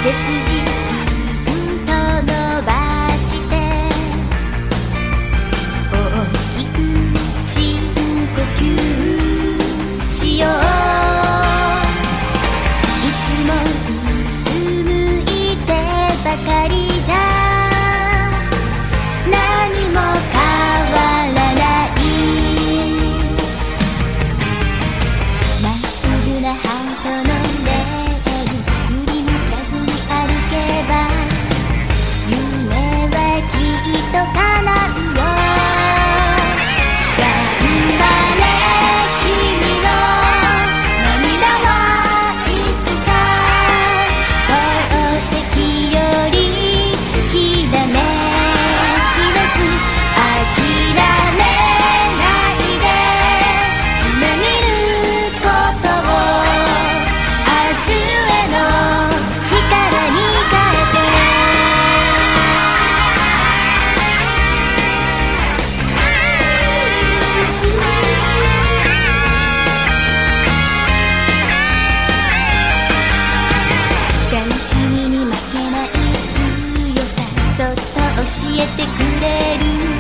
背筋ピンと伸ばして大きく深呼吸しよう。いつもうつむいてばかりじゃ何も変わらない。まっすぐなハートのレール振り向かずに歩けば夢はきっと叶うよ。頑張れ君の涙はいつか宝石よりきらめき出す。諦めないで夢見ることを明日への力に変えて。悲しみに負けない強さそっと教えてくれる